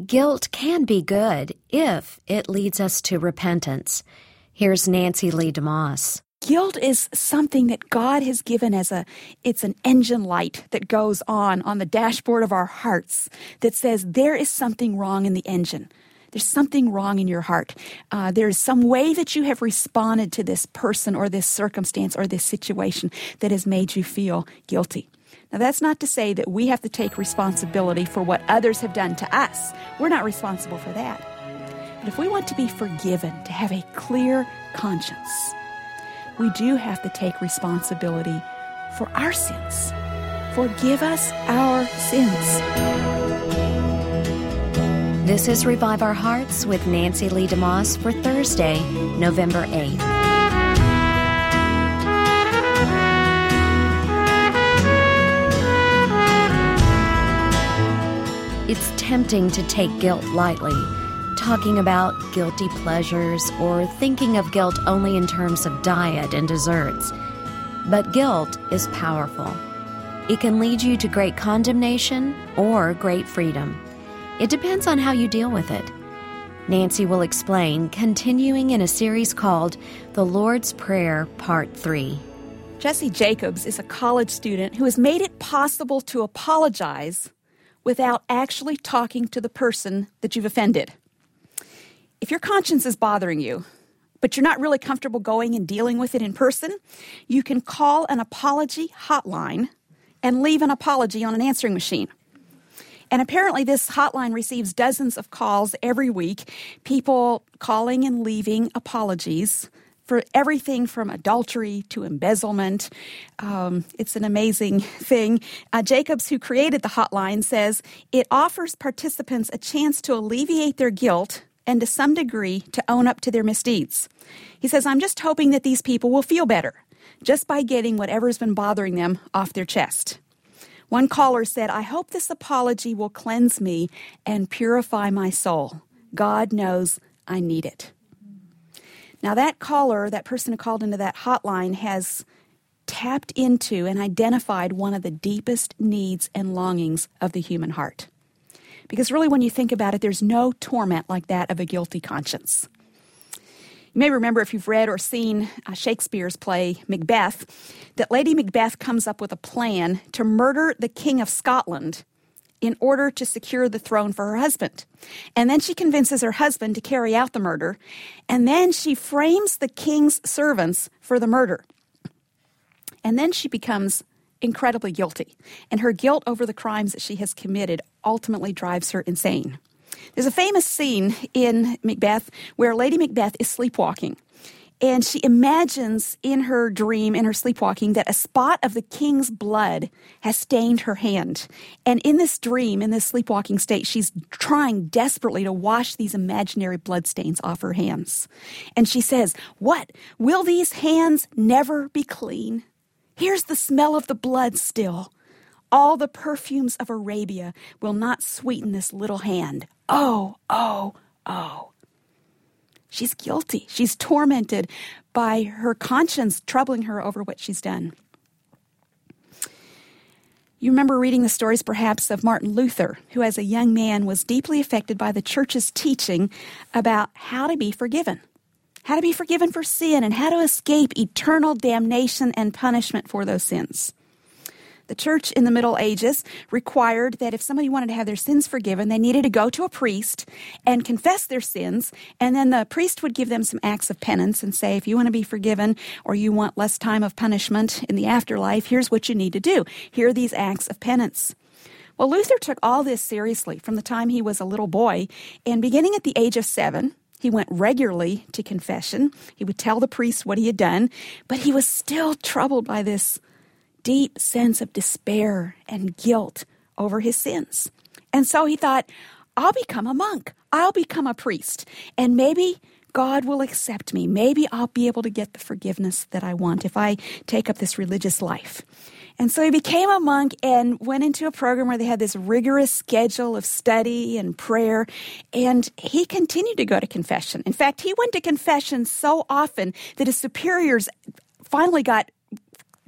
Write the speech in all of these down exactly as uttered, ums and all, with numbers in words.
Guilt can be good if it leads us to repentance. Here's Nancy Lee DeMoss. Guilt is something that God has given as a, it's an engine light that goes on on the dashboard of our hearts that says there is something wrong in the engine. There's something wrong in your heart. Uh, there's some way that you have responded to this person or this circumstance or this situation that has made you feel guilty. Now, that's not to say that we have to take responsibility for what others have done to us. We're not responsible for that. But if we want to be forgiven, to have a clear conscience, we do have to take responsibility for our sins. Forgive us our sins. This is Revive Our Hearts with Nancy Lee DeMoss for Thursday, November eighth. It's tempting to take guilt lightly, talking about guilty pleasures or thinking of guilt only in terms of diet and desserts. But guilt is powerful. It can lead you to great condemnation or great freedom. It depends on how you deal with it. Nancy will explain, continuing in a series called The Lord's Prayer, Part three. Jesse Jacobs is a college student who has made it possible to apologize without actually talking to the person that you've offended. If your conscience is bothering you, but you're not really comfortable going and dealing with it in person, you can call an apology hotline and leave an apology on an answering machine. And apparently this hotline receives dozens of calls every week, people calling and leaving apologies for everything from adultery to embezzlement. Um, it's an amazing thing. Uh, Jacobs, who created the hotline, says it offers participants a chance to alleviate their guilt and to some degree to own up to their misdeeds. He says, I'm just hoping that these people will feel better just by getting whatever's been bothering them off their chest. One caller said, I hope this apology will cleanse me and purify my soul. God knows I need it. Now that caller, that person who called into that hotline, has tapped into and identified one of the deepest needs and longings of the human heart. Because really, when you think about it, there's no torment like that of a guilty conscience. You may remember, if you've read or seen uh, Shakespeare's play Macbeth, that Lady Macbeth comes up with a plan to murder the King of Scotland in order to secure the throne for her husband. And then she convinces her husband to carry out the murder, and then she frames the king's servants for the murder. And then she becomes incredibly guilty, and her guilt over the crimes that she has committed ultimately drives her insane. There's a famous scene in Macbeth where Lady Macbeth is sleepwalking, and she imagines in her dream, in her sleepwalking, that a spot of the king's blood has stained her hand. And in this dream, in this sleepwalking state, she's trying desperately to wash these imaginary bloodstains off her hands. And she says, what? Will these hands never be clean? Here's the smell of the blood still. All the perfumes of Arabia will not sweeten this little hand. Oh, oh, oh. She's guilty. She's tormented by her conscience troubling her over what she's done. You remember reading the stories, perhaps, of Martin Luther, who as a young man was deeply affected by the church's teaching about how to be forgiven. How to be forgiven for sin and how to escape eternal damnation and punishment for those sins. The church in the Middle Ages required that if somebody wanted to have their sins forgiven, they needed to go to a priest and confess their sins, and then the priest would give them some acts of penance and say, if you want to be forgiven or you want less time of punishment in the afterlife, here's what you need to do. Here are these acts of penance. Well, Luther took all this seriously from the time he was a little boy, and beginning at the age of seven, he went regularly to confession. He would tell the priest what he had done, but he was still troubled by this deep sense of despair and guilt over his sins. And so he thought, I'll become a monk. I'll become a priest. And maybe God will accept me. Maybe I'll be able to get the forgiveness that I want if I take up this religious life. And so he became a monk and went into a program where they had this rigorous schedule of study and prayer. And he continued to go to confession. In fact, he went to confession so often that his superiors finally got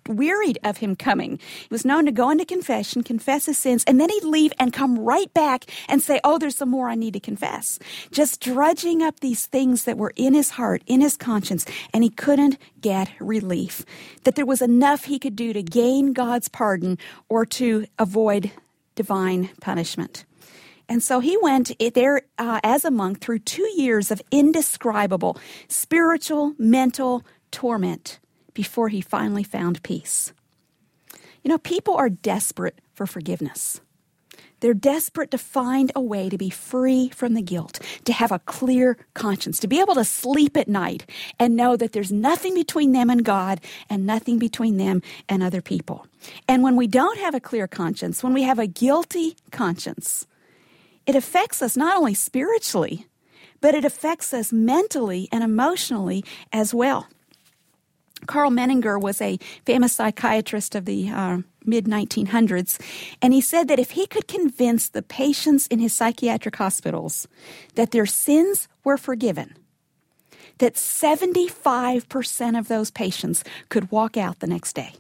wearied of him coming. He was known to go into confession, confess his sins, and then he'd leave and come right back and say, oh, there's some more I need to confess. Just drudging up these things that were in his heart, in his conscience, and he couldn't get relief. That there was enough he could do to gain God's pardon or to avoid divine punishment. And so he went there uh, as a monk through two years of indescribable spiritual, mental torment before he finally found peace. You know, people are desperate for forgiveness. They're desperate to find a way to be free from the guilt, to have a clear conscience, to be able to sleep at night and know that there's nothing between them and God and nothing between them and other people. And when we don't have a clear conscience, when we have a guilty conscience, it affects us not only spiritually, but it affects us mentally and emotionally as well. Karl Menninger was a famous psychiatrist of the uh, mid nineteen hundreds, and he said that if he could convince the patients in his psychiatric hospitals that their sins were forgiven, that seventy-five percent of those patients could walk out the next day.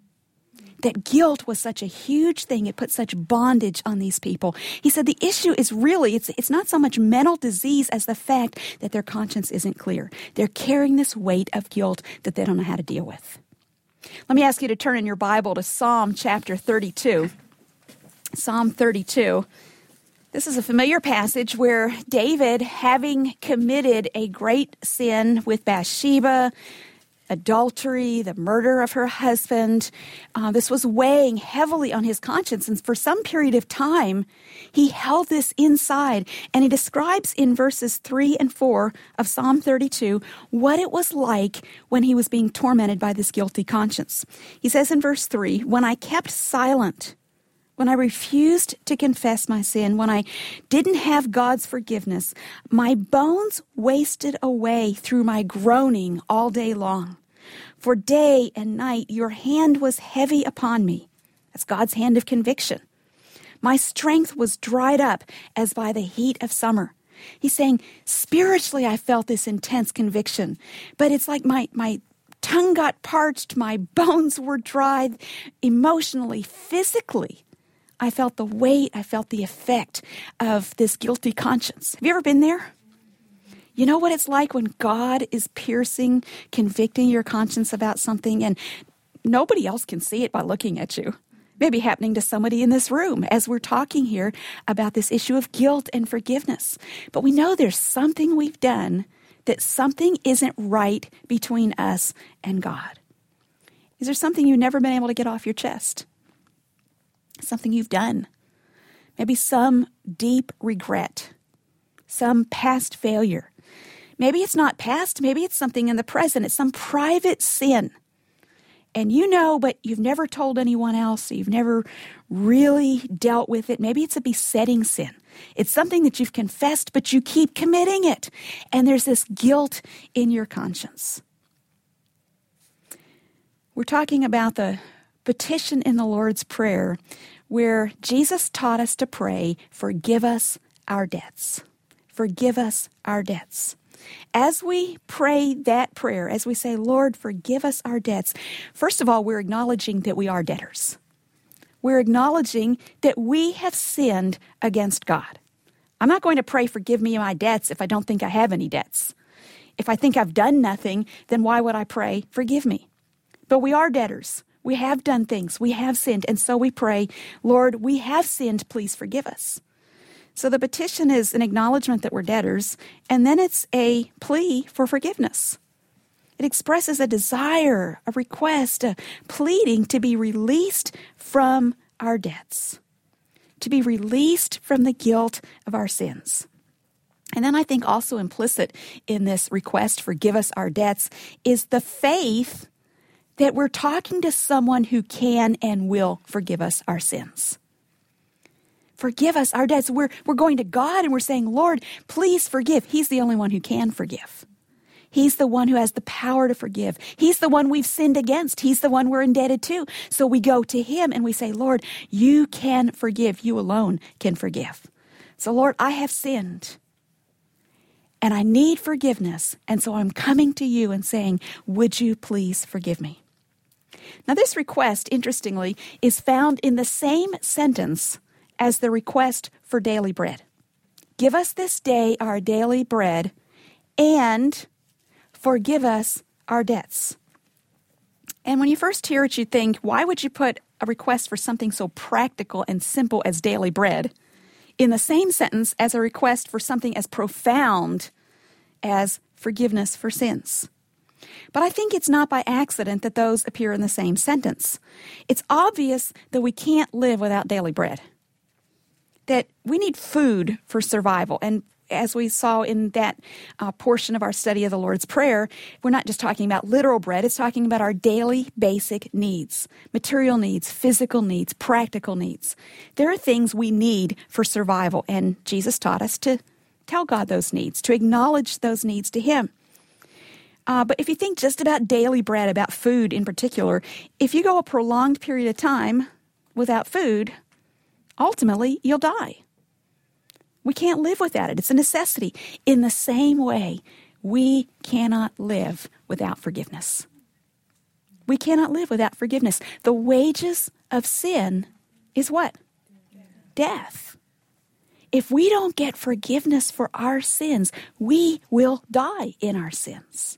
That guilt was such a huge thing. It put such bondage on these people. He said the issue is really, it's, it's not so much mental disease as the fact that their conscience isn't clear. They're carrying this weight of guilt that they don't know how to deal with. Let me ask you to turn in your Bible to Psalm chapter thirty-two. Psalm thirty-two. This is a familiar passage where David, having committed a great sin with Bathsheba, adultery, the murder of her husband. Uh, this was weighing heavily on his conscience. And for some period of time, he held this inside. And he describes in verses three and four of Psalm thirty-two what it was like when he was being tormented by this guilty conscience. He says in verse three, when I kept silent, when I refused to confess my sin, when I didn't have God's forgiveness, my bones wasted away through my groaning all day long. For day and night your hand was heavy upon me. That's God's hand of conviction. My strength was dried up as by the heat of summer. He's saying, spiritually I felt this intense conviction, but it's like my, my tongue got parched, my bones were dried emotionally, physically. I felt the weight, I felt the effect of this guilty conscience. Have you ever been there? You know what it's like when God is piercing, convicting your conscience about something and nobody else can see it by looking at you. Maybe happening to somebody in this room as we're talking here about this issue of guilt and forgiveness. But we know there's something we've done, that something isn't right between us and God. Is there something you've never been able to get off your chest? Something you've done. Maybe some deep regret, some past failure. Maybe it's not past, maybe it's something in the present. It's some private sin. And you know, but you've never told anyone else, so you've never really dealt with it. Maybe it's a besetting sin. It's something that you've confessed, but you keep committing it. And there's this guilt in your conscience. We're talking about the petition in the Lord's Prayer, where Jesus taught us to pray, forgive us our debts. Forgive us our debts. As we pray that prayer, as we say, Lord, forgive us our debts, first of all, we're acknowledging that we are debtors. We're acknowledging that we have sinned against God. I'm not going to pray, forgive me my debts, if I don't think I have any debts. If I think I've done nothing, then why would I pray, forgive me? But we are debtors. We have done things. We have sinned. And so we pray, Lord, we have sinned. Please forgive us. So the petition is an acknowledgement that we're debtors, and then it's a plea for forgiveness. It expresses a desire, a request, a pleading to be released from our debts, to be released from the guilt of our sins. And then I think also implicit in this request, forgive us our debts, is the faith that we're talking to someone who can and will forgive us our sins. Forgive us our debts. We're, we're going to God and we're saying, Lord, please forgive. He's the only one who can forgive. He's the one who has the power to forgive. He's the one we've sinned against. He's the one we're indebted to. So we go to him and we say, Lord, you can forgive. You alone can forgive. So Lord, I have sinned and I need forgiveness. And so I'm coming to you and saying, would you please forgive me? Now, this request, interestingly, is found in the same sentence as the request for daily bread. Give us this day our daily bread, and forgive us our debts. And when you first hear it, you think, why would you put a request for something so practical and simple as daily bread in the same sentence as a request for something as profound as forgiveness for sins? But I think it's not by accident that those appear in the same sentence. It's obvious that we can't live without daily bread, that we need food for survival. And as we saw in that uh, portion of our study of the Lord's Prayer, we're not just talking about literal bread, it's talking about our daily basic needs, material needs, physical needs, practical needs. There are things we need for survival, and Jesus taught us to tell God those needs, to acknowledge those needs to Him. Uh, but if you think just about daily bread, about food in particular, if you go a prolonged period of time without food, ultimately you'll die. We can't live without it. It's a necessity. In the same way, we cannot live without forgiveness. We cannot live without forgiveness. The wages of sin is what? Death. If we don't get forgiveness for our sins, we will die in our sins.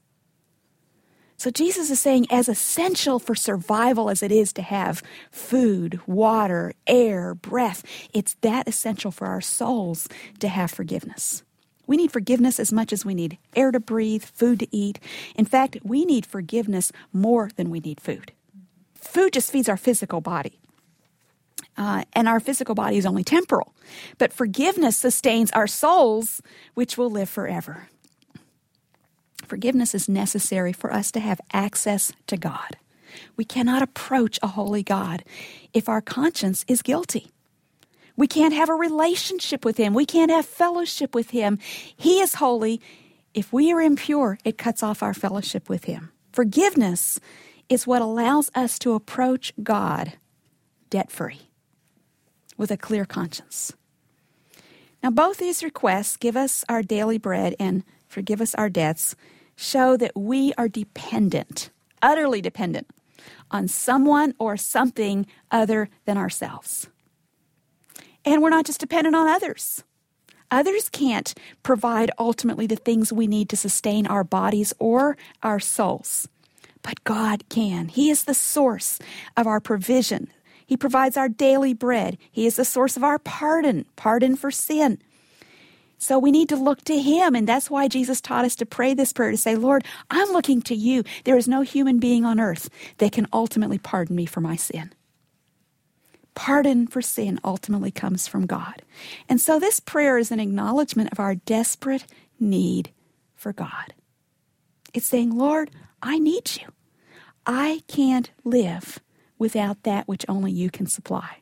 So Jesus is saying, as essential for survival as it is to have food, water, air, breath, it's that essential for our souls to have forgiveness. We need forgiveness as much as we need air to breathe, food to eat. In fact, we need forgiveness more than we need food. Food just feeds our physical body. Uh, and our physical body is only temporal. But forgiveness sustains our souls, which will live forever. Forgiveness is necessary for us to have access to God. We cannot approach a holy God if our conscience is guilty. We can't have a relationship with Him. We can't have fellowship with Him. He is holy. If we are impure, it cuts off our fellowship with Him. Forgiveness is what allows us to approach God debt-free, with a clear conscience. Now, both these requests, give us our daily bread and forgive us our debts, show that we are dependent, utterly dependent, on someone or something other than ourselves. And we're not just dependent on others. Others can't provide ultimately the things we need to sustain our bodies or our souls. But God can. He is the source of our provision. He provides our daily bread. He is the source of our pardon, pardon for sin. So we need to look to Him, and that's why Jesus taught us to pray this prayer, to say, Lord, I'm looking to You. There is no human being on earth that can ultimately pardon me for my sin. Pardon for sin ultimately comes from God. And so this prayer is an acknowledgement of our desperate need for God. It's saying, Lord, I need You. I can't live without that which only You can supply.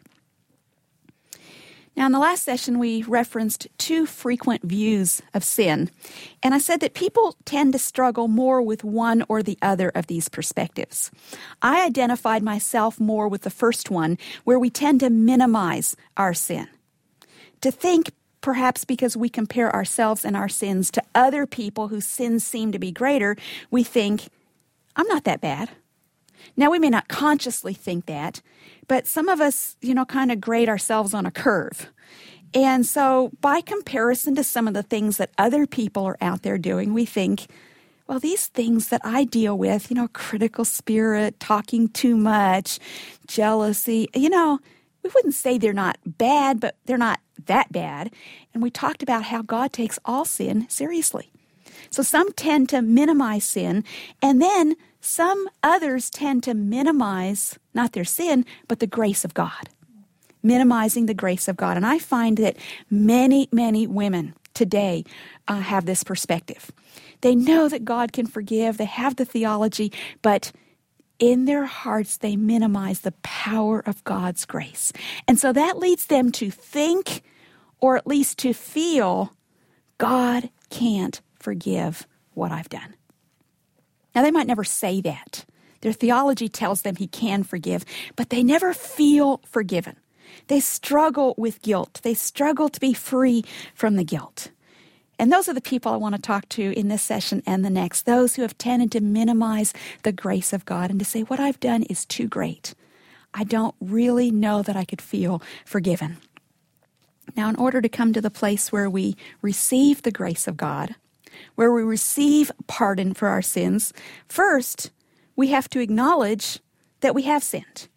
Now, in the last session, we referenced two frequent views of sin, and I said that people tend to struggle more with one or the other of these perspectives. I identified myself more with the first one, where we tend to minimize our sin, to think perhaps because we compare ourselves and our sins to other people whose sins seem to be greater, we think, I'm not that bad. Now, we may not consciously think that, but some of us, you know, kind of grade ourselves on a curve. And so by comparison to some of the things that other people are out there doing, we think, well, these things that I deal with, you know, critical spirit, talking too much, jealousy, you know, we wouldn't say they're not bad, but they're not that bad. And we talked about how God takes all sin seriously. So some tend to minimize sin, and then some others tend to minimize not their sin, but the grace of God, minimizing the grace of God. And I find that many, many women today uh, have this perspective. They know that God can forgive. They have the theology, but in their hearts, they minimize the power of God's grace. And so that leads them to think, or at least to feel, God can't forgive what I've done. Now, they might never say that. Their theology tells them He can forgive, but they never feel forgiven. They struggle with guilt. They struggle to be free from the guilt. And those are the people I want to talk to in this session and the next, those who have tended to minimize the grace of God and to say, what I've done is too great. I don't really know that I could feel forgiven. Now, in order to come to the place where we receive the grace of God, where we receive pardon for our sins, first, we have to acknowledge that we have sinned.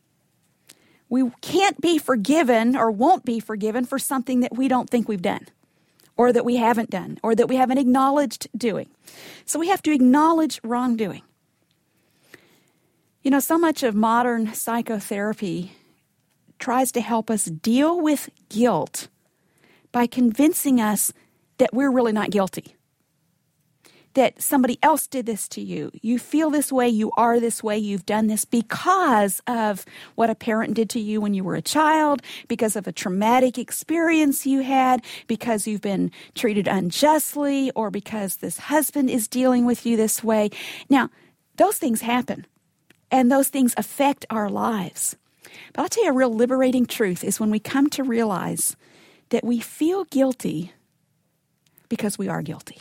We can't be forgiven or won't be forgiven for something that we don't think we've done, or that we haven't done, or that we haven't acknowledged doing. So we have to acknowledge wrongdoing. You know, so much of modern psychotherapy tries to help us deal with guilt by convincing us that we're really not guilty. That somebody else did this to you. You feel this way, you are this way, you've done this because of what a parent did to you when you were a child, because of a traumatic experience you had, because you've been treated unjustly, or because this husband is dealing with you this way. Now, those things happen, and those things affect our lives. But I'll tell you a real liberating truth is when we come to realize that we feel guilty because we are guilty.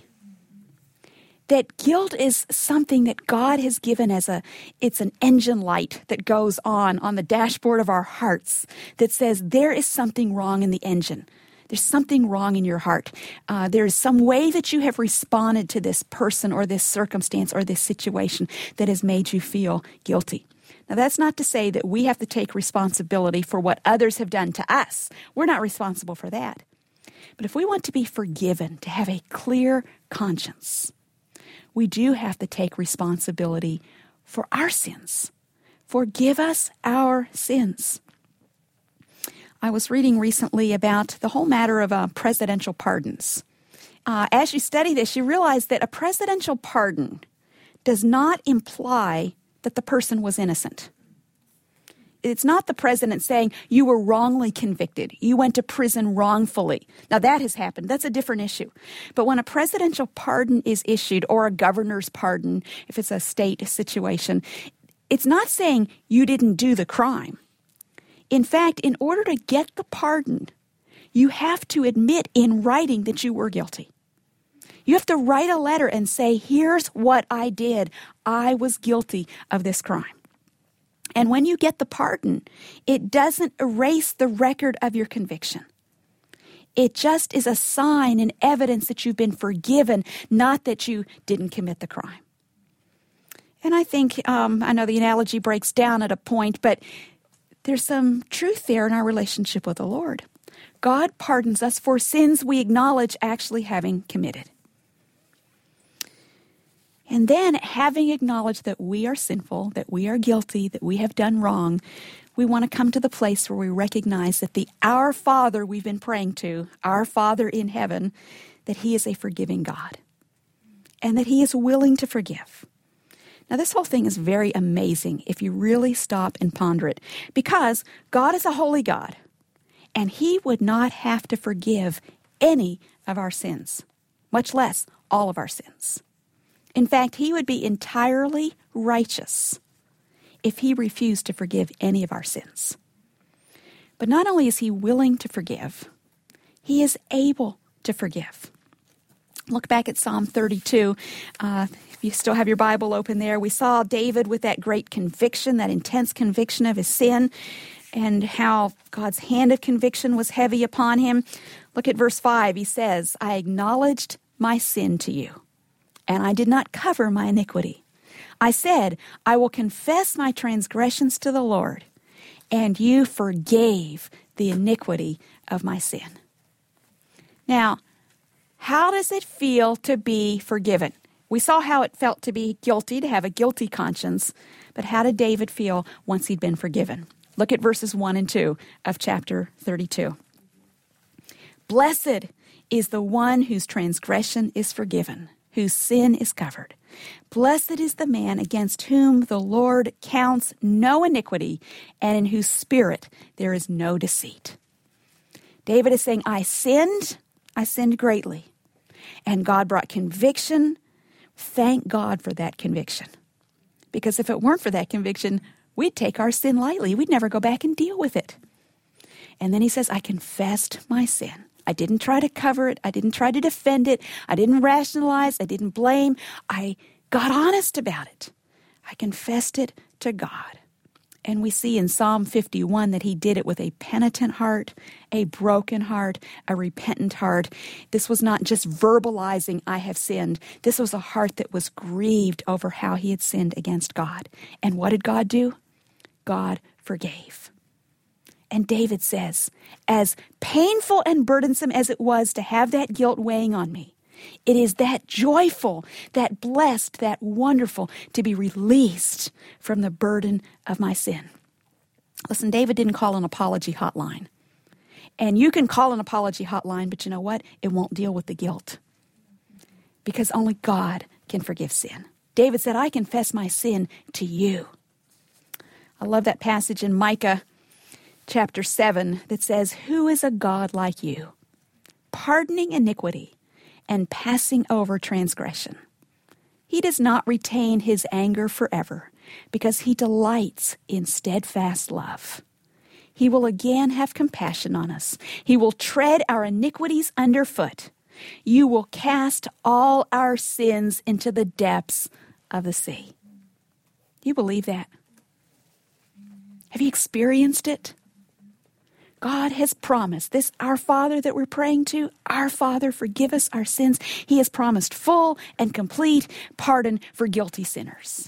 That guilt is something that God has given as a, it's an engine light that goes on on the dashboard of our hearts that says there is something wrong in the engine. There's something wrong in your heart. Uh, there's some way that you have responded to this person or this circumstance or this situation that has made you feel guilty. Now, that's not to say that we have to take responsibility for what others have done to us. We're not responsible for that. But if we want to be forgiven, to have a clear conscience, we do have to take responsibility for our sins. Forgive us our sins. I was reading recently about the whole matter of uh, presidential pardons. Uh, as you study this, you realize that a presidential pardon does not imply that the person was innocent. It's not the president saying you were wrongly convicted. You went to prison wrongfully. Now, that has happened. That's a different issue. But when a presidential pardon is issued, or a governor's pardon, if it's a state situation, it's not saying you didn't do the crime. In fact, in order to get the pardon, you have to admit in writing that you were guilty. You have to write a letter and say, here's what I did. I was guilty of this crime. And when you get the pardon, it doesn't erase the record of your conviction. It just is a sign and evidence that you've been forgiven, not that you didn't commit the crime. And I think, um, I know the analogy breaks down at a point, but there's some truth there in our relationship with the Lord. God pardons us for sins we acknowledge actually having committed. And then, having acknowledged that we are sinful, that we are guilty, that we have done wrong, we want to come to the place where we recognize that the Our Father we've been praying to, our Father in heaven, that He is a forgiving God and that He is willing to forgive. Now, this whole thing is very amazing if you really stop and ponder it, because God is a holy God, and He would not have to forgive any of our sins, much less all of our sins. In fact, He would be entirely righteous if He refused to forgive any of our sins. But not only is He willing to forgive, He is able to forgive. Look back at Psalm thirty-two. Uh, if you still have your Bible open there, we saw David with that great conviction, that intense conviction of his sin, and how God's hand of conviction was heavy upon him. Look at verse five. He says, I acknowledged my sin to you, and I did not cover my iniquity. I said, I will confess my transgressions to the Lord, and you forgave the iniquity of my sin. Now, how does it feel to be forgiven? We saw how it felt to be guilty, to have a guilty conscience, but how did David feel once he'd been forgiven? Look at verses one and two of chapter thirty-two. Blessed is the one whose transgression is forgiven, whose sin is covered. Blessed is the man against whom the Lord counts no iniquity, and in whose spirit there is no deceit. David is saying, I sinned, I sinned greatly, and God brought conviction. Thank God for that conviction. Because if it weren't for that conviction, we'd take our sin lightly. We'd never go back and deal with it. And then he says, I confessed my sin. I didn't try to cover it. I didn't try to defend it. I didn't rationalize. I didn't blame. I got honest about it. I confessed it to God. And we see in Psalm fifty-one that he did it with a penitent heart, a broken heart, a repentant heart. This was not just verbalizing, I have sinned. This was a heart that was grieved over how he had sinned against God. And what did God do? God forgave. And David says, as painful and burdensome as it was to have that guilt weighing on me, it is that joyful, that blessed, that wonderful to be released from the burden of my sin. Listen, David didn't call an apology hotline. And you can call an apology hotline, but you know what? It won't deal with the guilt. Because only God can forgive sin. David said, I confess my sin to you. I love that passage in Micah chapter seven that says, who is a God like you, pardoning iniquity and passing over transgression? He does not retain his anger forever, because he delights in steadfast love. He will again have compassion on us. He will tread our iniquities underfoot. You will cast all our sins into the depths of the sea. Do you believe that? Have you experienced it? God has promised this, our Father that we're praying to, our Father, forgive us our sins. He has promised full and complete pardon for guilty sinners.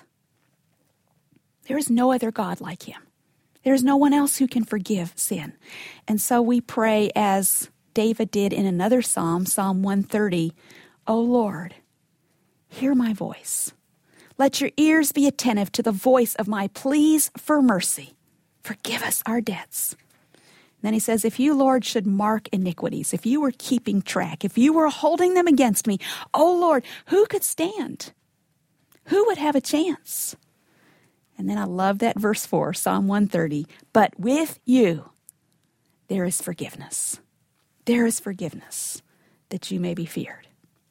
There is no other God like him. There is no one else who can forgive sin. And so we pray as David did in another psalm, Psalm one thirty, O Lord, hear my voice. Let your ears be attentive to the voice of my pleas for mercy. Forgive us our debts. Then he says, if you, Lord, should mark iniquities, if you were keeping track, if you were holding them against me, oh, Lord, who could stand? Who would have a chance? And then I love that verse four, Psalm one thirty, but with you there is forgiveness. There is forgiveness that you may be feared.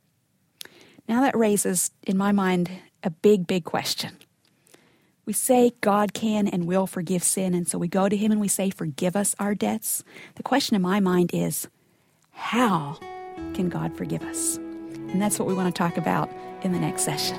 Now that raises, in my mind, a big, big question. We say God can and will forgive sin, and so we go to him and we say, forgive us our debts. The question in my mind is, how can God forgive us? And that's what we want to talk about in the next session.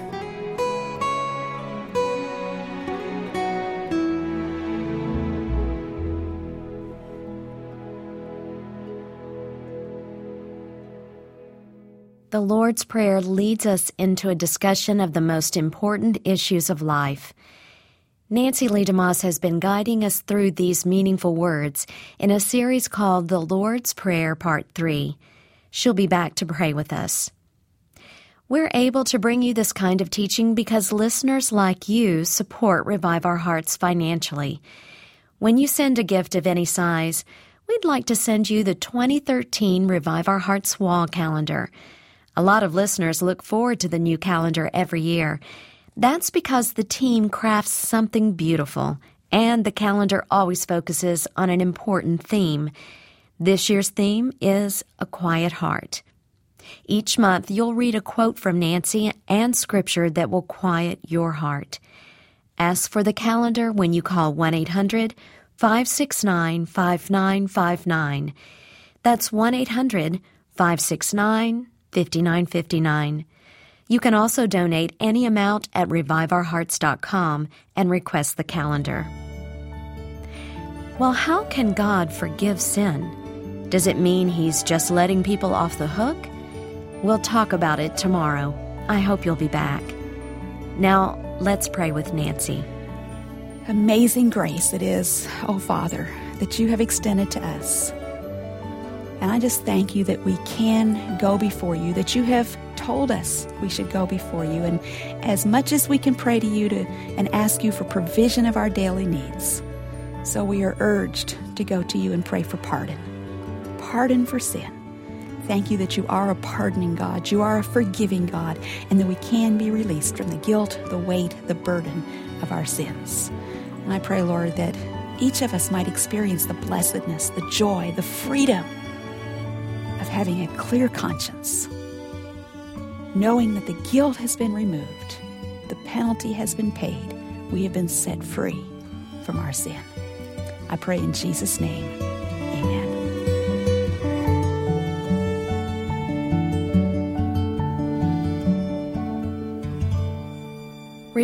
The Lord's Prayer leads us into a discussion of the most important issues of life. Nancy Lee DeMoss has been guiding us through these meaningful words in a series called The Lord's Prayer Part three. She'll be back to pray with us. We're able to bring you this kind of teaching because listeners like you support Revive Our Hearts financially. When you send a gift of any size, we'd like to send you the twenty thirteen Revive Our Hearts wall calendar. A lot of listeners look forward to the new calendar every year. That's because the team crafts something beautiful, and the calendar always focuses on an important theme. This year's theme is A Quiet Heart. Each month, you'll read a quote from Nancy and scripture that will quiet your heart. Ask for the calendar when you call one eight hundred, five six nine, five nine five nine. That's one eight hundred, five six nine, five nine five nine. You can also donate any amount at revive our hearts dot com and request the calendar. Well, how can God forgive sin? Does it mean he's just letting people off the hook? We'll talk about it tomorrow. I hope you'll be back. Now, let's pray with Nancy. Amazing grace it is, oh Father, that you have extended to us. And I just thank you that we can go before you, that you have told us we should go before you. And as much as we can pray to you to and ask you for provision of our daily needs, so we are urged to go to you and pray for pardon. Pardon for sin. Thank you that you are a pardoning God, you are a forgiving God, and that we can be released from the guilt, the weight, the burden of our sins. And I pray, Lord, that each of us might experience the blessedness, the joy, the freedom of having a clear conscience, knowing that the guilt has been removed, the penalty has been paid, we have been set free from our sin. I pray in Jesus' name, amen.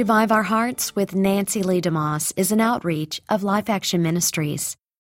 Revive Our Hearts with Nancy Lee DeMoss is an outreach of Life Action Ministries.